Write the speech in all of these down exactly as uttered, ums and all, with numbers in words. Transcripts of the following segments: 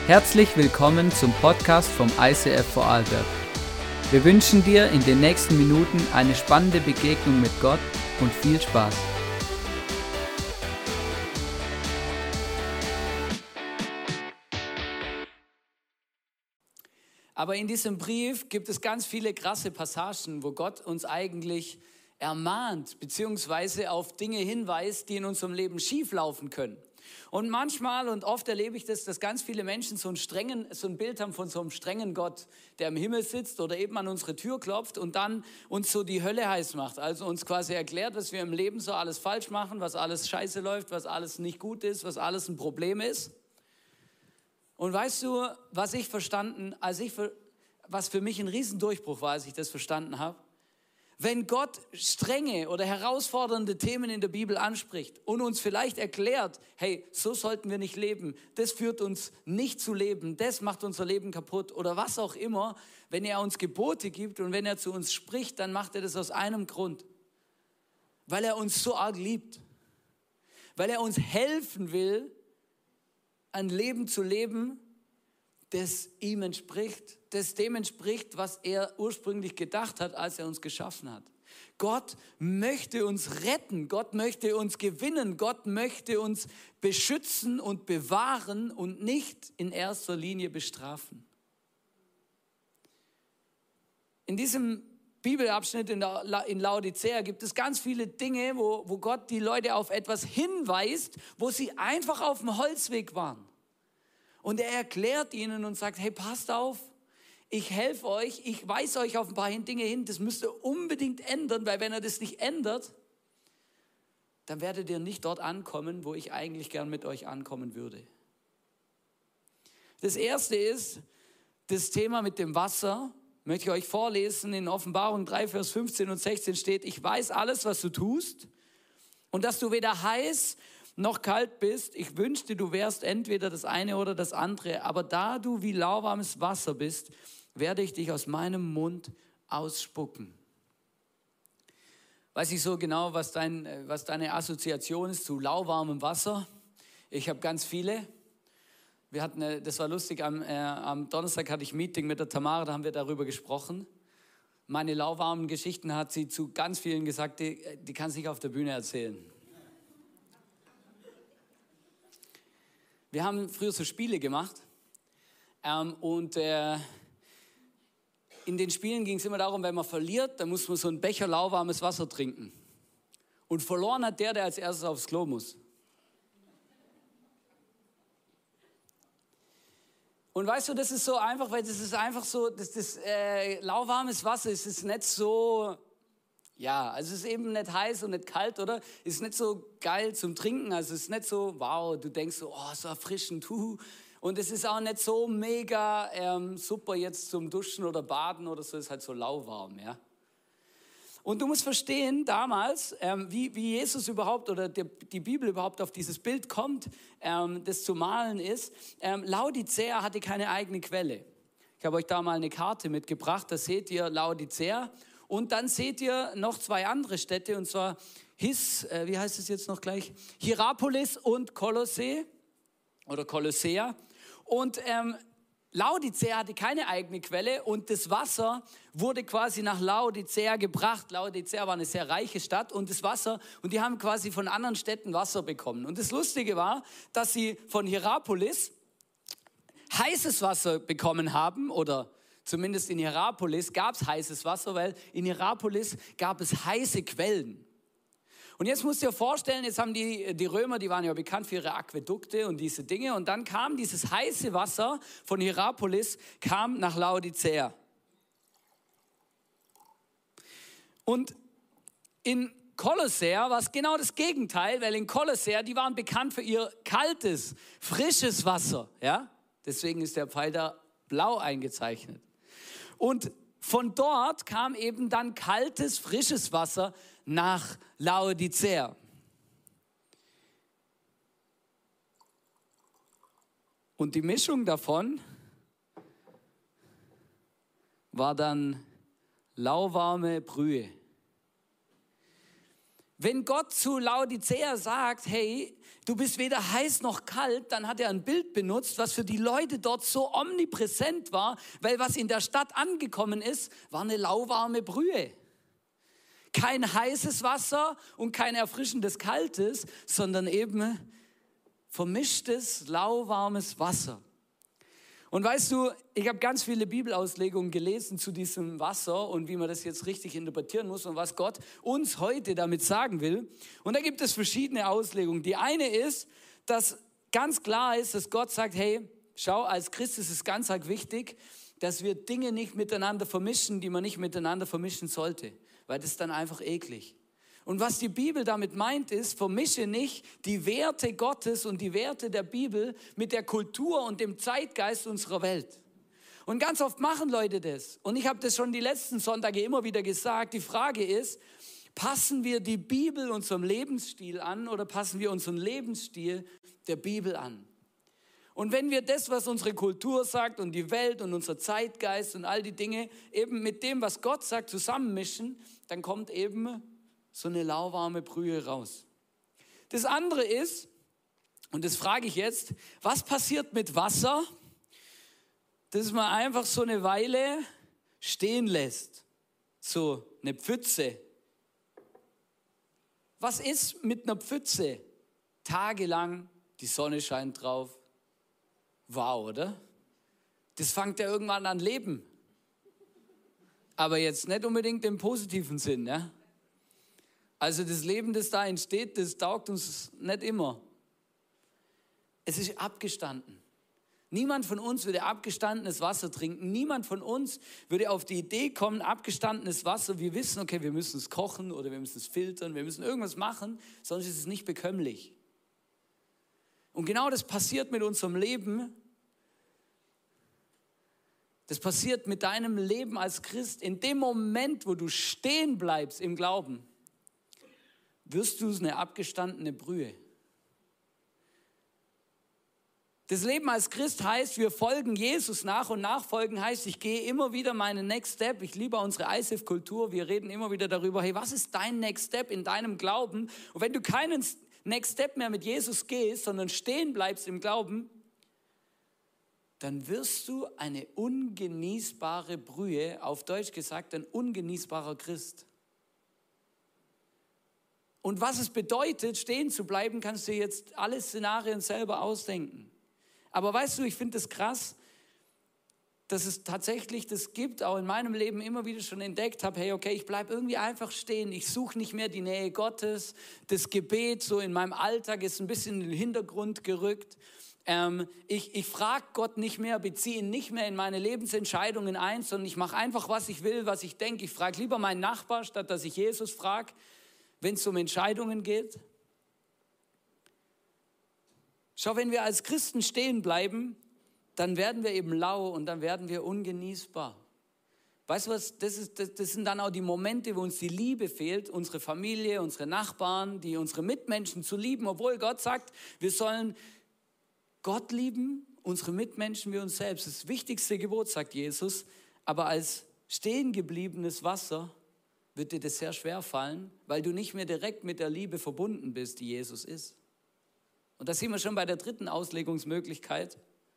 Herzlich willkommen zum Podcast vom I C F Vorarlberg. Wir wünschen dir in den nächsten Minuten eine spannende Begegnung mit Gott und viel Spaß. Aber in diesem Brief gibt es ganz viele krasse Passagen, wo Gott uns eigentlich ermahnt, beziehungsweise auf Dinge hinweist, die in unserem Leben schieflaufen können. Und manchmal und oft erlebe ich das, dass ganz viele Menschen so, einen strengen, so ein Bild haben von so einem strengen Gott, der im Himmel sitzt oder eben an unsere Tür klopft und dann uns so die Hölle heiß macht. Also uns quasi erklärt, was wir im Leben so alles falsch machen, was alles scheiße läuft, was alles nicht gut ist, was alles ein Problem ist. Und weißt du, was ich verstanden, als ich, was für mich ein Riesendurchbruch war, als ich das verstanden habe? Wenn Gott strenge oder herausfordernde Themen in der Bibel anspricht und uns vielleicht erklärt, hey, so sollten wir nicht leben, das führt uns nicht zu leben, das macht unser Leben kaputt oder was auch immer, wenn er uns Gebote gibt und wenn er zu uns spricht, dann macht er das aus einem Grund, weil er uns so arg liebt, weil er uns helfen will, ein Leben zu leben, das ihm entspricht, das dem entspricht, was er ursprünglich gedacht hat, als er uns geschaffen hat. Gott möchte uns retten, Gott möchte uns gewinnen, Gott möchte uns beschützen und bewahren und nicht in erster Linie bestrafen. In diesem Bibelabschnitt in, der, in Laodicea gibt es ganz viele Dinge, wo, wo Gott die Leute auf etwas hinweist, wo sie einfach auf dem Holzweg waren. Und er erklärt ihnen und sagt, hey, passt auf, ich helfe euch, ich weise euch auf ein paar Dinge hin, das müsst ihr unbedingt ändern, weil wenn ihr das nicht ändert, dann werdet ihr nicht dort ankommen, wo ich eigentlich gern mit euch ankommen würde. Das erste ist das Thema mit dem Wasser, möchte ich euch vorlesen, in Offenbarung drei, Vers fünfzehn und sechzehn steht, ich weiß alles, was du tust und dass du weder heiß noch kalt bist, ich wünschte, du wärst entweder das eine oder das andere, aber da du wie lauwarmes Wasser bist, werde ich dich aus meinem Mund ausspucken. Weiß ich so genau, was, dein, was deine Assoziation ist zu lauwarmem Wasser? Ich habe ganz viele. Wir hatten, das war lustig, am, äh, am Donnerstag hatte ich ein Meeting mit der Tamara, da haben wir darüber gesprochen. Meine lauwarmen Geschichten hat sie zu ganz vielen gesagt, die, die kann sie nicht auf der Bühne erzählen. Wir haben früher so Spiele gemacht ähm, und äh, in den Spielen ging es immer darum, wenn man verliert, dann muss man so einen Becher lauwarmes Wasser trinken. Und verloren hat der, der als erstes aufs Klo muss. Und weißt du, das ist so einfach, weil das ist einfach so, dass das äh, lauwarmes Wasser ist, ist nicht so... Ja, also es ist eben nicht heiß und nicht kalt, oder? Es ist nicht so geil zum Trinken, also es ist nicht so, wow, du denkst so, oh, so erfrischend, hu. Und es ist auch nicht so mega ähm, super jetzt zum Duschen oder Baden oder so, es ist halt so lauwarm, ja. Und du musst verstehen, damals, ähm, wie, wie Jesus überhaupt oder der, die Bibel überhaupt auf dieses Bild kommt, ähm, das zu malen ist. Ähm, Laodicea hatte keine eigene Quelle. Ich habe euch da mal eine Karte mitgebracht, da seht ihr Laodicea. Und dann seht ihr noch zwei andere Städte, und zwar His, äh, wie heißt es jetzt noch gleich? Hierapolis und Kolossee oder Kolossea. Und ähm, Laodicea hatte keine eigene Quelle und das Wasser wurde quasi nach Laodicea gebracht. Laodicea war eine sehr reiche Stadt und das Wasser, und die haben quasi von anderen Städten Wasser bekommen. Und das Lustige war, dass sie von Hierapolis heißes Wasser bekommen haben, oder zumindest in Hierapolis gab es heißes Wasser, weil in Hierapolis gab es heiße Quellen. Und jetzt musst du dir vorstellen, jetzt haben die, die Römer, die waren ja bekannt für ihre Aquädukte und diese Dinge. Und dann kam dieses heiße Wasser von Hierapolis, kam nach Laodicea. Und in Kolossea war es genau das Gegenteil, weil in Kolossea, die waren bekannt für ihr kaltes, frisches Wasser. Ja? Deswegen ist der Pfeil da blau eingezeichnet. Und von dort kam eben dann kaltes, frisches Wasser nach Laodicea. Und die Mischung davon war dann lauwarme Brühe. Wenn Gott zu Laodicea sagt, hey, du bist weder heiß noch kalt, dann hat er ein Bild benutzt, was für die Leute dort so omnipräsent war, weil was in der Stadt angekommen ist, war eine lauwarme Brühe. Kein heißes Wasser und kein erfrischendes Kaltes, sondern eben vermischtes, lauwarmes Wasser. Und weißt du, ich habe ganz viele Bibelauslegungen gelesen zu diesem Wasser und wie man das jetzt richtig interpretieren muss und was Gott uns heute damit sagen will. Und da gibt es verschiedene Auslegungen. Die eine ist, dass ganz klar ist, dass Gott sagt, hey, schau, als Christ ist es ganz arg wichtig, dass wir Dinge nicht miteinander vermischen, die man nicht miteinander vermischen sollte, weil das ist dann einfach eklig. Und was die Bibel damit meint ist, vermische nicht die Werte Gottes und die Werte der Bibel mit der Kultur und dem Zeitgeist unserer Welt. Und ganz oft machen Leute das. Und ich habe das schon die letzten Sonntage immer wieder gesagt. Die Frage ist, passen wir die Bibel unserem Lebensstil an oder passen wir unseren Lebensstil der Bibel an? Und wenn wir das, was unsere Kultur sagt und die Welt und unser Zeitgeist und all die Dinge eben mit dem, was Gott sagt, zusammenmischen, dann kommt eben so eine lauwarme Brühe raus. Das andere ist, und das frage ich jetzt, was passiert mit Wasser, das man einfach so eine Weile stehen lässt? So eine Pfütze. Was ist mit einer Pfütze? Tagelang, die Sonne scheint drauf. Wow, oder? Das fängt ja irgendwann an Leben. Aber jetzt nicht unbedingt im positiven Sinn, ja? Also das Leben, das da entsteht, das taugt uns nicht immer. Es ist abgestanden. Niemand von uns würde abgestandenes Wasser trinken. Niemand von uns würde auf die Idee kommen, abgestandenes Wasser, wir wissen, okay, wir müssen es kochen oder wir müssen es filtern, wir müssen irgendwas machen, sonst ist es nicht bekömmlich. Und genau das passiert mit unserem Leben. Das passiert mit deinem Leben als Christ. In dem Moment, wo du stehen bleibst im Glauben, wirst du eine abgestandene Brühe. Das Leben als Christ heißt, wir folgen Jesus nach und nachfolgen heißt, ich gehe immer wieder meinen Next Step. Ich liebe unsere I C F-Kultur. Wir reden immer wieder darüber, hey, was ist dein Next Step in deinem Glauben? Und wenn du keinen Next Step mehr mit Jesus gehst, sondern stehen bleibst im Glauben, dann wirst du eine ungenießbare Brühe, auf Deutsch gesagt, ein ungenießbarer Christ. Und was es bedeutet, stehen zu bleiben, kannst du jetzt alle Szenarien selber ausdenken. Aber weißt du, ich finde es krass, dass es tatsächlich das gibt, auch in meinem Leben immer wieder schon entdeckt habe, hey, okay, ich bleibe irgendwie einfach stehen, ich suche nicht mehr die Nähe Gottes, das Gebet so in meinem Alltag ist ein bisschen in den Hintergrund gerückt. Ähm, ich ich frage Gott nicht mehr, beziehe ihn nicht mehr in meine Lebensentscheidungen ein, sondern ich mache einfach, was ich will, was ich denke. Ich frage lieber meinen Nachbar, statt dass ich Jesus frage, wenn es um Entscheidungen geht. Schau, wenn wir als Christen stehen bleiben, dann werden wir eben lau und dann werden wir ungenießbar. Weißt du was, das, ist, das, das sind dann auch die Momente, wo uns die Liebe fehlt, unsere Familie, unsere Nachbarn, die, unsere Mitmenschen zu lieben, obwohl Gott sagt, wir sollen Gott lieben, unsere Mitmenschen wie uns selbst. Das wichtigste Gebot, sagt Jesus, aber als stehen gebliebenes Wasser wird dir das sehr schwer fallen, weil du nicht mehr direkt mit der Liebe verbunden bist, die Jesus ist. Und da sind wir schon bei der dritten Auslegungsmöglichkeit.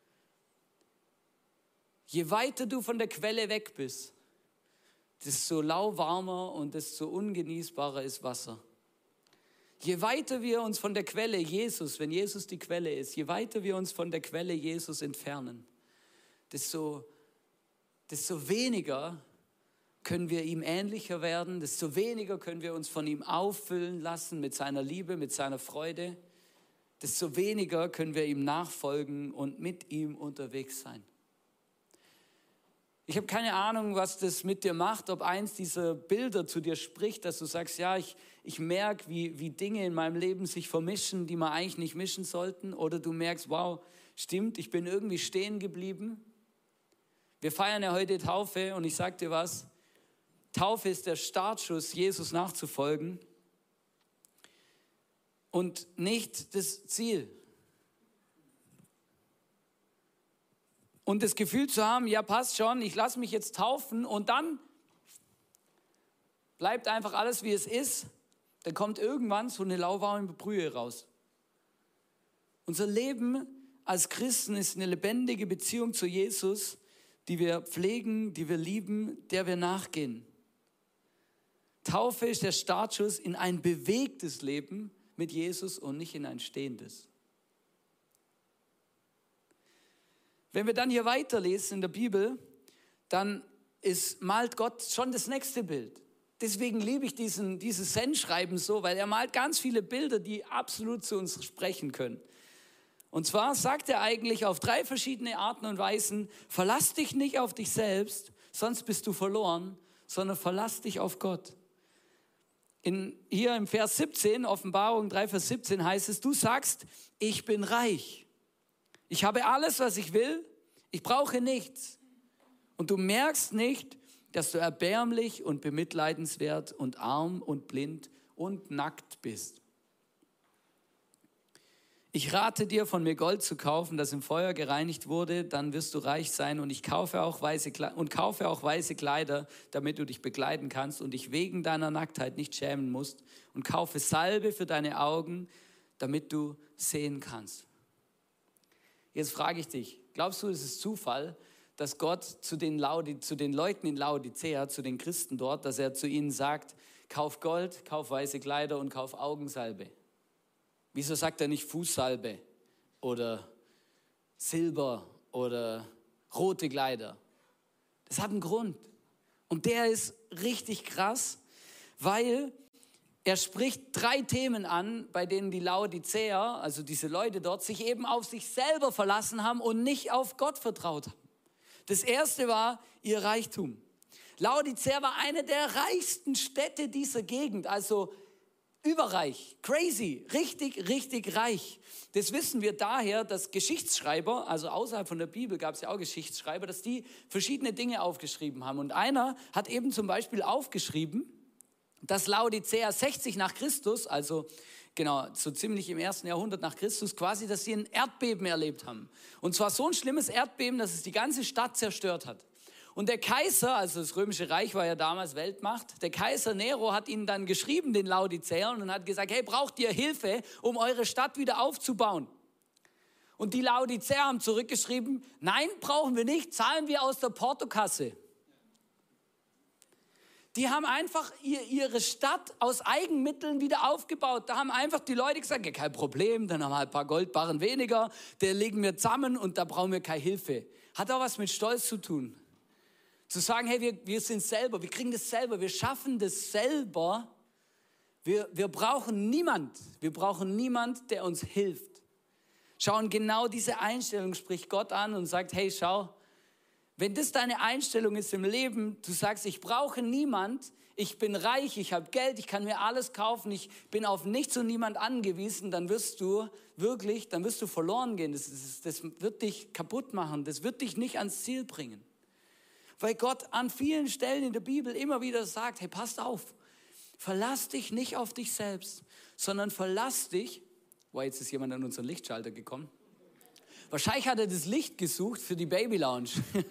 Je weiter du von der Quelle weg bist, desto lauwarmer und desto ungenießbarer ist Wasser. Je weiter wir uns von der Quelle Jesus, wenn Jesus die Quelle ist, je weiter wir uns von der Quelle Jesus entfernen, desto, desto weniger können wir ihm ähnlicher werden, desto weniger können wir uns von ihm auffüllen lassen mit seiner Liebe, mit seiner Freude, desto weniger können wir ihm nachfolgen und mit ihm unterwegs sein. Ich habe keine Ahnung, was das mit dir macht, ob eins dieser Bilder zu dir spricht, dass du sagst, ja, ich, ich merke, wie, wie Dinge in meinem Leben sich vermischen, die man eigentlich nicht mischen sollten. Oder du merkst, wow, stimmt, ich bin irgendwie stehen geblieben. Wir feiern ja heute Taufe und ich sage dir was, Taufe ist der Startschuss, Jesus nachzufolgen und nicht das Ziel. Und das Gefühl zu haben, ja passt schon, ich lasse mich jetzt taufen und dann bleibt einfach alles wie es ist, dann kommt irgendwann so eine lauwarme Brühe raus. Unser Leben als Christen ist eine lebendige Beziehung zu Jesus, die wir pflegen, die wir lieben, der wir nachgehen. Taufe ist der Startschuss in ein bewegtes Leben mit Jesus und nicht in ein stehendes. Wenn wir dann hier weiterlesen in der Bibel, dann ist, malt Gott schon das nächste Bild. Deswegen liebe ich diesen, dieses Sendschreiben so, weil er malt ganz viele Bilder, die absolut zu uns sprechen können. Und zwar sagt er eigentlich auf drei verschiedene Arten und Weisen, verlass dich nicht auf dich selbst, sonst bist du verloren, sondern verlass dich auf Gott. In, hier im Vers siebzehn, Offenbarung drei, Vers siebzehn heißt es, du sagst, ich bin reich. Ich habe alles, was ich will, ich brauche nichts. Und du merkst nicht, dass du erbärmlich und bemitleidenswert und arm und blind und nackt bist. Ich rate dir, von mir Gold zu kaufen, das im Feuer gereinigt wurde, dann wirst du reich sein und ich kaufe auch weiße Kleider, und kaufe auch weiße Kleider, damit du dich bekleiden kannst und dich wegen deiner Nacktheit nicht schämen musst und kaufe Salbe für deine Augen, damit du sehen kannst. Jetzt frage ich dich, glaubst du, es ist Zufall, dass Gott zu den, Laodi, zu den Leuten in Laodicea, zu den Christen dort, dass er zu ihnen sagt, kauf Gold, kauf weiße Kleider und kauf Augensalbe? Wieso sagt er nicht Fußsalbe oder Silber oder rote Kleider? Das hat einen Grund. Und der ist richtig krass, weil er spricht drei Themen an, bei denen die Laodicea, also diese Leute dort, sich eben auf sich selber verlassen haben und nicht auf Gott vertraut haben. Das erste war ihr Reichtum. Laodicea war eine der reichsten Städte dieser Gegend, also überreich, crazy, richtig, richtig reich. Das wissen wir daher, dass Geschichtsschreiber, also außerhalb von der Bibel gab es ja auch Geschichtsschreiber, dass die verschiedene Dinge aufgeschrieben haben. Und einer hat eben zum Beispiel aufgeschrieben, dass Laodicea sechzig nach Christus, also genau, so ziemlich im ersten Jahrhundert nach Christus, quasi, dass sie ein Erdbeben erlebt haben. Und zwar so ein schlimmes Erdbeben, dass es die ganze Stadt zerstört hat. Und der Kaiser, also das Römische Reich war ja damals Weltmacht, der Kaiser Nero hat ihnen dann geschrieben, den Laodiceern, und hat gesagt, hey, braucht ihr Hilfe, um eure Stadt wieder aufzubauen? Und die Laodiceer haben zurückgeschrieben, nein, brauchen wir nicht, zahlen wir aus der Portokasse. Die haben einfach ihr, ihre Stadt aus Eigenmitteln wieder aufgebaut. Da haben einfach die Leute gesagt, ja, kein Problem, dann haben wir halt ein paar Goldbarren weniger, der legen wir zusammen und da brauchen wir keine Hilfe. Hat auch was mit Stolz zu tun. Zu sagen, hey, wir, wir sind selber, wir kriegen das selber, wir schaffen das selber. Wir, wir brauchen niemand, wir brauchen niemand, der uns hilft. Schauen, genau diese Einstellung spricht Gott an und sagt, hey, schau, wenn das deine Einstellung ist im Leben, du sagst, ich brauche niemand, ich bin reich, ich habe Geld, ich kann mir alles kaufen, ich bin auf nichts und niemand angewiesen, dann wirst du wirklich, dann wirst du verloren gehen. Das, das, das wird dich kaputt machen, das wird dich nicht ans Ziel bringen. Weil Gott an vielen Stellen in der Bibel immer wieder sagt, hey, passt auf, verlass dich nicht auf dich selbst, sondern verlass dich, wow, jetzt ist jemand an unseren Lichtschalter gekommen. Wahrscheinlich hat er das Licht gesucht für die Baby Lounge.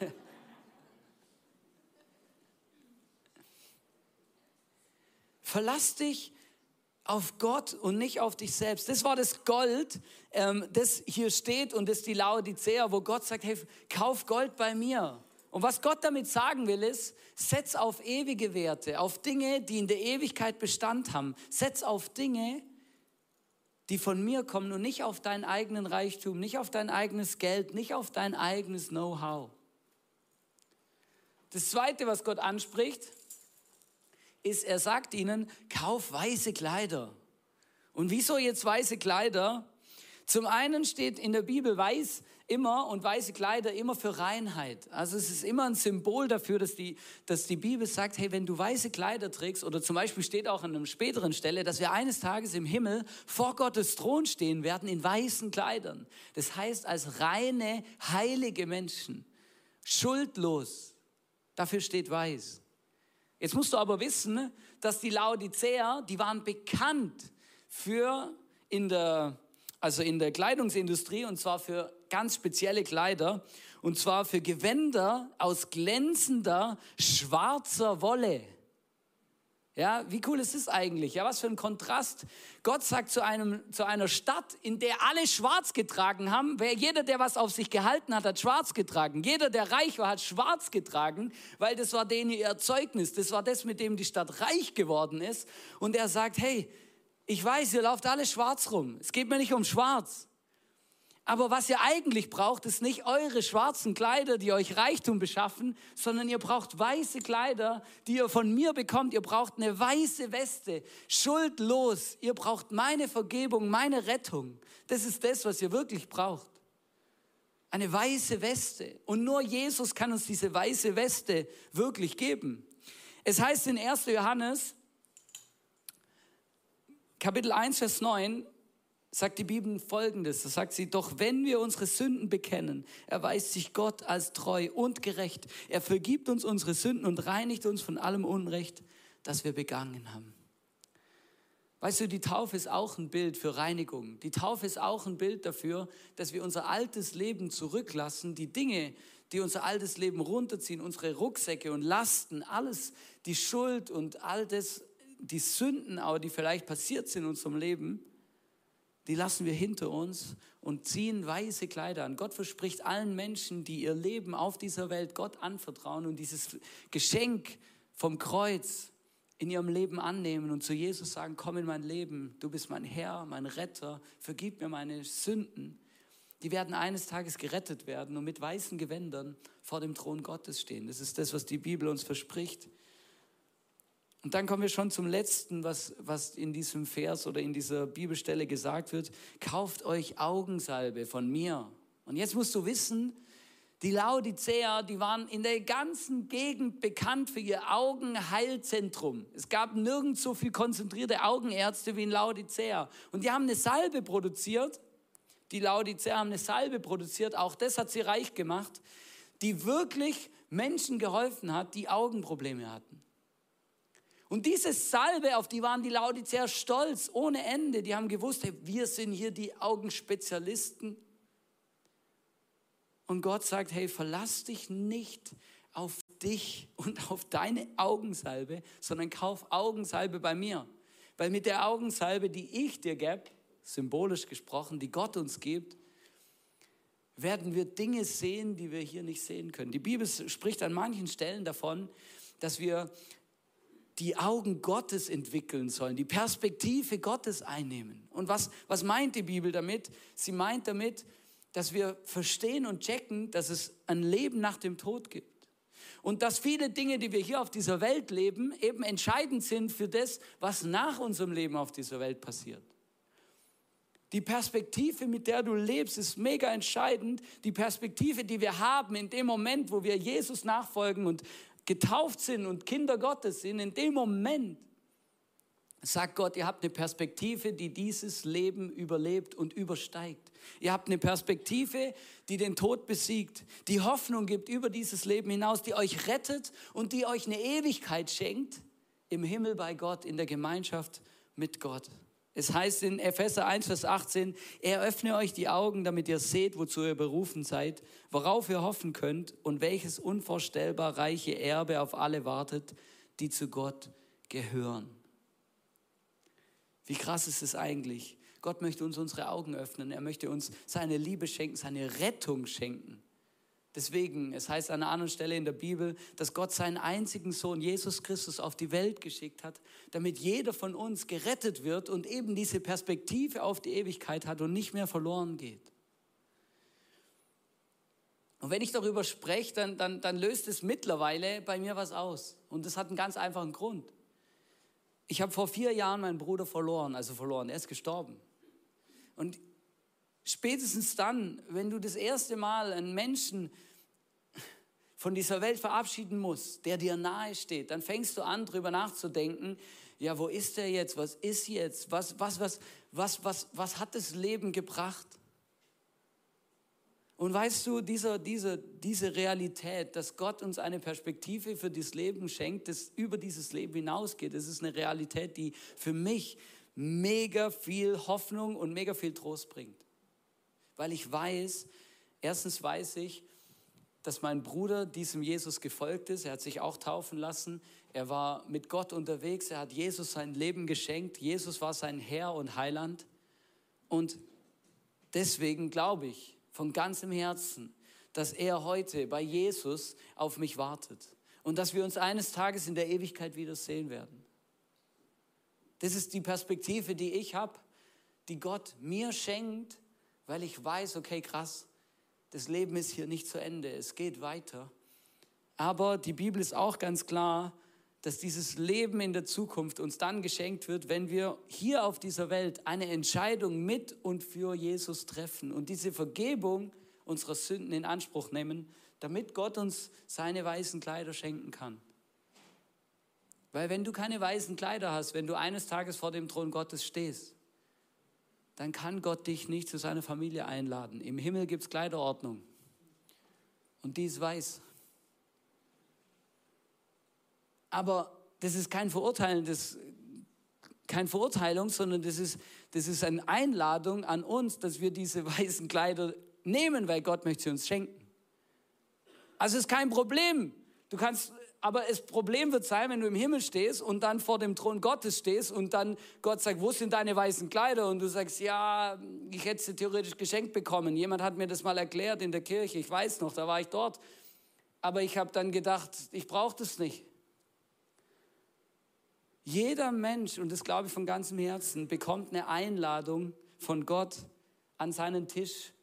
Verlass dich auf Gott und nicht auf dich selbst. Das war das Gold, ähm, das hier steht und das ist die Laodicea, wo Gott sagt, hey, kauf Gold bei mir. Und was Gott damit sagen will, ist, setz auf ewige Werte, auf Dinge, die in der Ewigkeit Bestand haben. Setz auf Dinge, die von mir kommen und nicht auf deinen eigenen Reichtum, nicht auf dein eigenes Geld, nicht auf dein eigenes Know-how. Das Zweite, was Gott anspricht, ist, er sagt ihnen, kauf weiße Kleider. Und wieso jetzt weiße Kleider? Zum einen steht in der Bibel weiß immer und weiße Kleider immer für Reinheit. Also es ist immer ein Symbol dafür, dass die, dass die Bibel sagt, hey, wenn du weiße Kleider trägst, oder zum Beispiel steht auch an einer späteren Stelle, dass wir eines Tages im Himmel vor Gottes Thron stehen werden in weißen Kleidern. Das heißt, als reine, heilige Menschen, schuldlos. Dafür steht weiß. Jetzt musst du aber wissen, dass die Laodicea, die waren bekannt für in der also in der Kleidungsindustrie, und zwar für ganz spezielle Kleider, und zwar für Gewänder aus glänzender, schwarzer Wolle. Ja, wie cool ist das eigentlich? Ja, was für ein Kontrast. Gott sagt zu, einem, zu einer Stadt, in der alle schwarz getragen haben, wer, jeder, der was auf sich gehalten hat, hat schwarz getragen. Jeder, der reich war, hat schwarz getragen, weil das war denen ihr Erzeugnis. Das war das, mit dem die Stadt reich geworden ist. Und er sagt, hey, ich weiß, ihr lauft alle schwarz rum. Es geht mir nicht um schwarz. Aber was ihr eigentlich braucht, ist nicht eure schwarzen Kleider, die euch Reichtum beschaffen, sondern ihr braucht weiße Kleider, die ihr von mir bekommt. Ihr braucht eine weiße Weste, schuldlos. Ihr braucht meine Vergebung, meine Rettung. Das ist das, was ihr wirklich braucht. Eine weiße Weste. Und nur Jesus kann uns diese weiße Weste wirklich geben. Es heißt in erster Johannes, Kapitel eins, Vers neun, sagt die Bibel Folgendes, da sagt sie, doch wenn wir unsere Sünden bekennen, erweist sich Gott als treu und gerecht. Er vergibt uns unsere Sünden und reinigt uns von allem Unrecht, das wir begangen haben. Weißt du, die Taufe ist auch ein Bild für Reinigung. Die Taufe ist auch ein Bild dafür, dass wir unser altes Leben zurücklassen, die Dinge, die unser altes Leben runterziehen, unsere Rucksäcke und Lasten, alles, die Schuld und all das, die Sünden, auch die vielleicht passiert sind in unserem Leben, die lassen wir hinter uns und ziehen weiße Kleider an. Gott verspricht allen Menschen, die ihr Leben auf dieser Welt Gott anvertrauen und dieses Geschenk vom Kreuz in ihrem Leben annehmen und zu Jesus sagen, komm in mein Leben, du bist mein Herr, mein Retter, vergib mir meine Sünden. Die werden eines Tages gerettet werden und mit weißen Gewändern vor dem Thron Gottes stehen. Das ist das, was die Bibel uns verspricht. Und dann kommen wir schon zum Letzten, was, was in diesem Vers oder in dieser Bibelstelle gesagt wird. Kauft euch Augensalbe von mir. Und jetzt musst du wissen, die Laodicea, die waren in der ganzen Gegend bekannt für ihr Augenheilzentrum. Es gab nirgends so viel konzentrierte Augenärzte wie in Laodicea. Und die haben eine Salbe produziert. Die Laodicea haben eine Salbe produziert, auch das hat sie reich gemacht, die wirklich Menschen geholfen hat, die Augenprobleme hatten. Und diese Salbe, auf die waren die Laodiceer stolz, ohne Ende. Die haben gewusst, hey, wir sind hier die Augenspezialisten. Und Gott sagt, hey, verlass dich nicht auf dich und auf deine Augensalbe, sondern kauf Augensalbe bei mir. Weil mit der Augensalbe, die ich dir gebe, symbolisch gesprochen, die Gott uns gibt, werden wir Dinge sehen, die wir hier nicht sehen können. Die Bibel spricht an manchen Stellen davon, dass wir die Augen Gottes entwickeln sollen, die Perspektive Gottes einnehmen. Und was, was meint die Bibel damit? Sie meint damit, dass wir verstehen und checken, dass es ein Leben nach dem Tod gibt. Und dass viele Dinge, die wir hier auf dieser Welt leben, eben entscheidend sind für das, was nach unserem Leben auf dieser Welt passiert. Die Perspektive, mit der du lebst, ist mega entscheidend. Die Perspektive, die wir haben in dem Moment, wo wir Jesus nachfolgen und getauft sind und Kinder Gottes sind, in dem Moment sagt Gott, ihr habt eine Perspektive, die dieses Leben überlebt und übersteigt. Ihr habt eine Perspektive, die den Tod besiegt, die Hoffnung gibt über dieses Leben hinaus, die euch rettet und die euch eine Ewigkeit schenkt im Himmel bei Gott, in der Gemeinschaft mit Gott. Es heißt in Epheser eins, Vers achtzehn, er öffne euch die Augen, damit ihr seht, wozu ihr berufen seid, worauf ihr hoffen könnt und welches unvorstellbar reiche Erbe auf alle wartet, die zu Gott gehören. Wie krass ist es eigentlich? Gott möchte uns unsere Augen öffnen, er möchte uns seine Liebe schenken, seine Rettung schenken. Deswegen, es heißt an einer anderen Stelle in der Bibel, dass Gott seinen einzigen Sohn, Jesus Christus, auf die Welt geschickt hat, damit jeder von uns gerettet wird und eben diese Perspektive auf die Ewigkeit hat und nicht mehr verloren geht. Und wenn ich darüber spreche, dann, dann, dann löst es mittlerweile bei mir was aus. Und das hat einen ganz einfachen Grund. Ich habe vor vier Jahren meinen Bruder verloren, also verloren, er ist gestorben. Und spätestens dann, wenn du das erste Mal einen Menschen von dieser Welt verabschieden musst, der dir nahe steht, dann fängst du an, darüber nachzudenken, ja, wo ist der jetzt, was ist jetzt, was, was, was, was, was, was hat das Leben gebracht? Und weißt du, dieser, dieser, diese Realität, dass Gott uns eine Perspektive für das Leben schenkt, das über dieses Leben hinausgeht, das ist eine Realität, die für mich mega viel Hoffnung und mega viel Trost bringt. Weil ich weiß, erstens weiß ich, dass mein Bruder diesem Jesus gefolgt ist. Er hat sich auch taufen lassen. Er war mit Gott unterwegs. Er hat Jesus sein Leben geschenkt. Jesus war sein Herr und Heiland. Und deswegen glaube ich von ganzem Herzen, dass er heute bei Jesus auf mich wartet. Und dass wir uns eines Tages in der Ewigkeit wiedersehen werden. Das ist die Perspektive, die ich habe, die Gott mir schenkt, weil ich weiß, okay, krass, das Leben ist hier nicht zu Ende, es geht weiter. Aber die Bibel ist auch ganz klar, dass dieses Leben in der Zukunft uns dann geschenkt wird, wenn wir hier auf dieser Welt eine Entscheidung mit und für Jesus treffen und diese Vergebung unserer Sünden in Anspruch nehmen, damit Gott uns seine weißen Kleider schenken kann. Weil wenn du keine weißen Kleider hast, wenn du eines Tages vor dem Thron Gottes stehst, dann kann Gott dich nicht zu seiner Familie einladen. Im Himmel gibt es Kleiderordnung und die ist weiß. Aber das ist kein Verurteilen, das, keine Verurteilung, sondern das ist, das ist eine Einladung an uns, dass wir diese weißen Kleider nehmen, weil Gott möchte sie uns schenken. Also ist kein Problem. Du kannst, aber das Problem wird sein, wenn du im Himmel stehst und dann vor dem Thron Gottes stehst und dann Gott sagt, wo sind deine weißen Kleider? Und du sagst, ja, ich hätte sie theoretisch geschenkt bekommen. Jemand hat mir das mal erklärt in der Kirche. Ich weiß noch, da war ich dort. Aber ich habe dann gedacht, ich brauche das nicht. Jeder Mensch, und das glaube ich von ganzem Herzen, bekommt eine Einladung von Gott an seinen Tisch,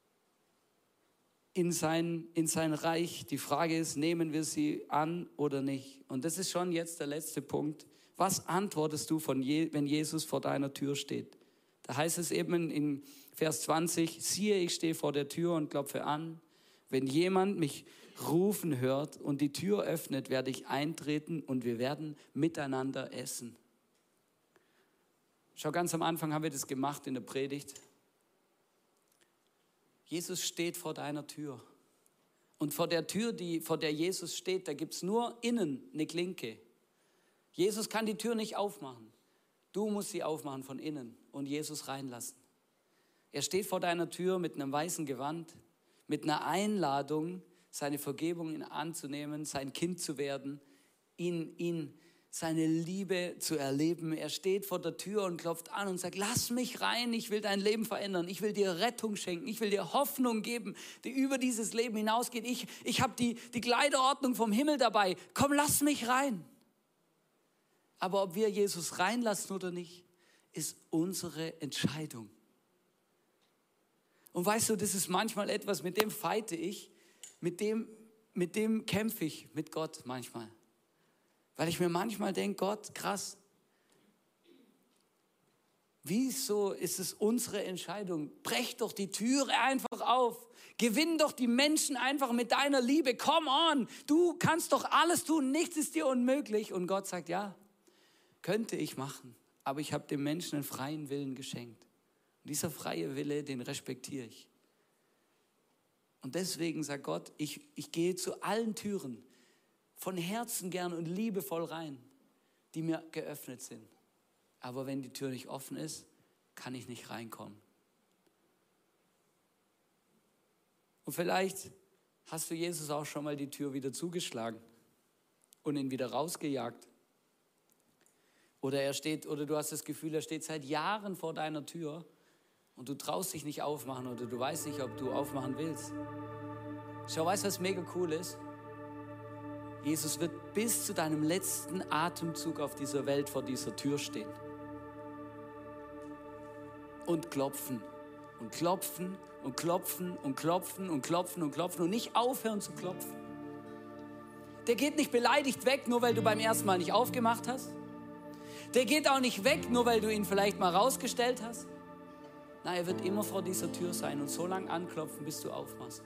in sein, in sein Reich. Die Frage ist, nehmen wir sie an oder nicht? Und das ist schon jetzt der letzte Punkt. Was antwortest du, von Je- wenn Jesus vor deiner Tür steht? Da heißt es eben in Vers zwanzig, siehe, ich stehe vor der Tür und klopfe an. Wenn jemand mich rufen hört und die Tür öffnet, werde ich eintreten und wir werden miteinander essen. Schau, ganz am Anfang haben wir das gemacht in der Predigt. Jesus steht vor deiner Tür. Und vor der Tür, die, vor der Jesus steht, da gibt es nur innen eine Klinke. Jesus kann die Tür nicht aufmachen. Du musst sie aufmachen von innen und Jesus reinlassen. Er steht vor deiner Tür mit einem weißen Gewand, mit einer Einladung, seine Vergebung anzunehmen, sein Kind zu werden, ihn, ihn, seine Liebe zu erleben. Er steht vor der Tür und klopft an und sagt, lass mich rein, ich will dein Leben verändern, ich will dir Rettung schenken, ich will dir Hoffnung geben, die über dieses Leben hinausgeht. Ich, ich habe die, die Kleiderordnung vom Himmel dabei, komm, lass mich rein. Aber ob wir Jesus reinlassen oder nicht, ist unsere Entscheidung. Und weißt du, das ist manchmal etwas, mit dem fighte ich, mit dem, mit dem kämpfe ich mit Gott manchmal. Weil ich mir manchmal denke, Gott, krass, wieso ist es unsere Entscheidung? Brech doch die Türe einfach auf. Gewinn doch die Menschen einfach mit deiner Liebe. Come on, du kannst doch alles tun, nichts ist dir unmöglich. Und Gott sagt, ja, könnte ich machen, aber ich habe dem Menschen einen freien Willen geschenkt. Und dieser freie Wille, den respektiere ich. Und deswegen sagt Gott, ich, ich gehe zu allen Türen von Herzen gern und liebevoll rein, die mir geöffnet sind. Aber wenn die Tür nicht offen ist, kann ich nicht reinkommen. Und vielleicht hast du Jesus auch schon mal die Tür wieder zugeschlagen und ihn wieder rausgejagt. Oder er steht, oder du hast das Gefühl, er steht seit Jahren vor deiner Tür und du traust dich nicht aufmachen oder du weißt nicht, ob du aufmachen willst. Schau, weißt du, was mega cool ist? Jesus wird bis zu deinem letzten Atemzug auf dieser Welt vor dieser Tür stehen. Und klopfen und klopfen und klopfen und klopfen und klopfen und klopfen und nicht aufhören zu klopfen. Der geht nicht beleidigt weg, nur weil du beim ersten Mal nicht aufgemacht hast. Der geht auch nicht weg, nur weil du ihn vielleicht mal rausgestellt hast. Nein, er wird immer vor dieser Tür sein und so lange anklopfen, bis du aufmachst.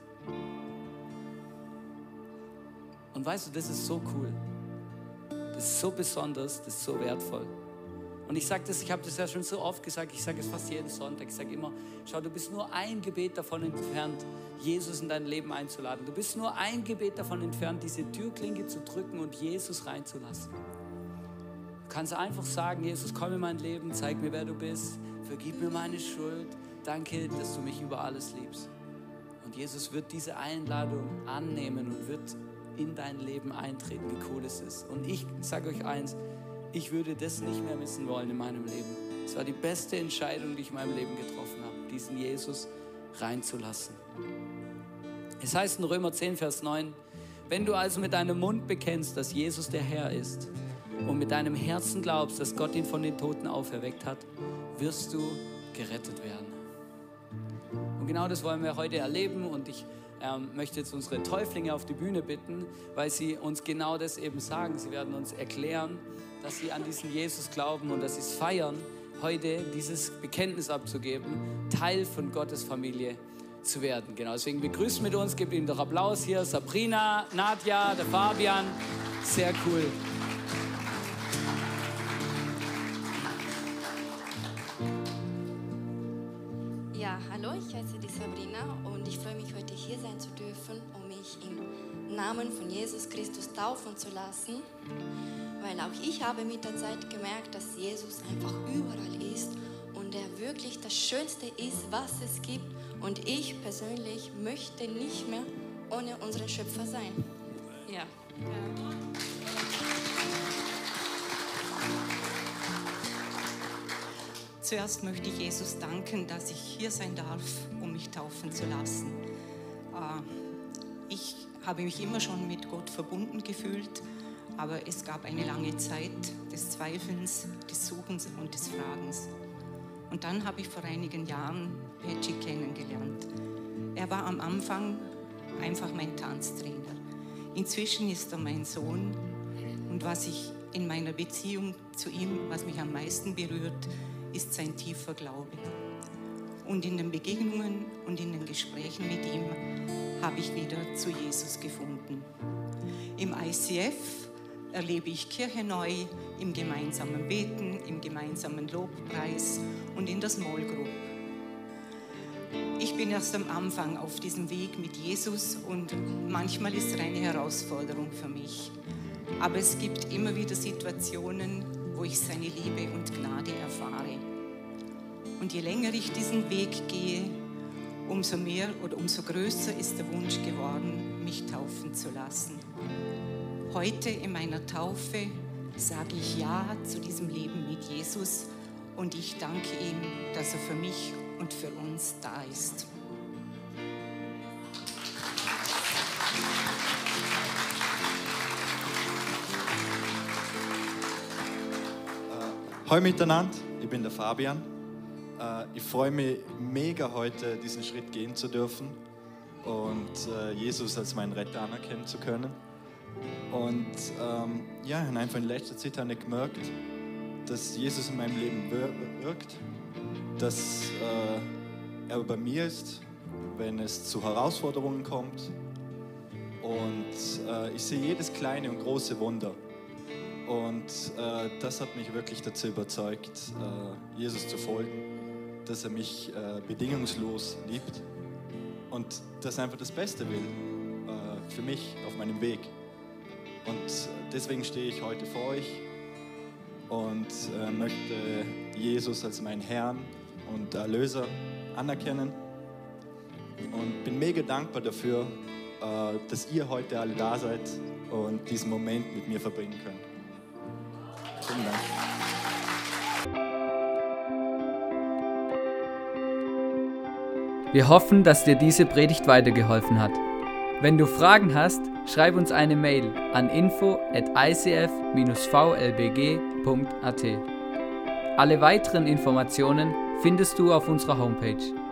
Und weißt du, das ist so cool. Das ist so besonders, das ist so wertvoll. Und ich sage das, ich habe das ja schon so oft gesagt, ich sage es fast jeden Sonntag, ich sage immer, schau, du bist nur ein Gebet davon entfernt, Jesus in dein Leben einzuladen. Du bist nur ein Gebet davon entfernt, diese Türklinke zu drücken und Jesus reinzulassen. Du kannst einfach sagen, Jesus, komm in mein Leben, zeig mir, wer du bist, vergib mir meine Schuld, danke, dass du mich über alles liebst. Und Und Jesus wird diese Einladung annehmen und wird in dein Leben eintreten, wie cool es ist. Und ich sage euch eins, ich würde das nicht mehr missen wollen in meinem Leben. Es war die beste Entscheidung, die ich in meinem Leben getroffen habe, diesen Jesus reinzulassen. Es heißt in Römer zehn, Vers neun, wenn du also mit deinem Mund bekennst, dass Jesus der Herr ist und mit deinem Herzen glaubst, dass Gott ihn von den Toten auferweckt hat, wirst du gerettet werden. Und genau das wollen wir heute erleben und ich ähm, möchte jetzt unsere Täuflinge auf die Bühne bitten, weil sie uns genau das eben sagen. Sie werden uns erklären, dass sie an diesen Jesus glauben und dass sie es feiern, heute dieses Bekenntnis abzugeben, Teil von Gottes Familie zu werden. Genau, deswegen begrüßt mit uns, gebt ihnen doch Applaus hier, Sabrina, Nadja, der Fabian, sehr cool. Ja, hallo, ich heiße die Sabrina und ich freue mich, heute hier sein zu dürfen, um mich im Namen von Jesus Christus taufen zu lassen, weil auch ich habe mit der Zeit gemerkt, dass Jesus einfach überall ist und er wirklich das Schönste ist, was es gibt. Und ich persönlich möchte nicht mehr ohne unseren Schöpfer sein. Ja. Ja. Zuerst möchte ich Jesus danken, dass ich hier sein darf, um mich taufen zu lassen. Ich habe mich immer schon mit Gott verbunden gefühlt, aber es gab eine lange Zeit des Zweifelns, des Suchens und des Fragens. Und dann habe ich vor einigen Jahren Patrick kennengelernt. Er war am Anfang einfach mein Tanztrainer. Inzwischen ist er mein Sohn. Und was ich in meiner Beziehung zu ihm, was mich am meisten berührt, ist sein tiefer Glaube. Und in den Begegnungen und in den Gesprächen mit ihm habe ich wieder zu Jesus gefunden. Im I C F erlebe ich Kirche neu, im gemeinsamen Beten, im gemeinsamen Lobpreis und in der Small Group. Ich bin erst am Anfang auf diesem Weg mit Jesus und manchmal ist es eine Herausforderung für mich. Aber es gibt immer wieder Situationen, wo ich seine Liebe und Gnade erfahre. Und je länger ich diesen Weg gehe, umso mehr oder umso größer ist der Wunsch geworden, mich taufen zu lassen. Heute in meiner Taufe sage ich Ja zu diesem Leben mit Jesus und ich danke ihm, dass er für mich und für uns da ist. Äh, Hallo miteinander, ich bin der Fabian. Äh, ich freue mich mega, heute diesen Schritt gehen zu dürfen und äh, Jesus als meinen Retter anerkennen zu können. Und ähm, ja, ich habe einfach in letzter Zeit habe ich gemerkt, dass Jesus in meinem Leben wirkt, dass äh, er bei mir ist, wenn es zu Herausforderungen kommt. Und äh, ich sehe jedes kleine und große Wunder. Und äh, das hat mich wirklich dazu überzeugt, äh, Jesus zu folgen, dass er mich äh, bedingungslos liebt und dass er einfach das Beste will äh, für mich auf meinem Weg. Und deswegen stehe ich heute vor euch und äh, möchte Jesus als meinen Herrn und Erlöser anerkennen und bin mega dankbar dafür, äh, dass ihr heute alle da seid und diesen Moment mit mir verbringen könnt. Vielen Dank. Wir hoffen, dass dir diese Predigt weitergeholfen hat. Wenn du Fragen hast, schreib uns eine Mail an info at i c f dash v l b g punkt a t. Alle weiteren Informationen findest du auf unserer Homepage.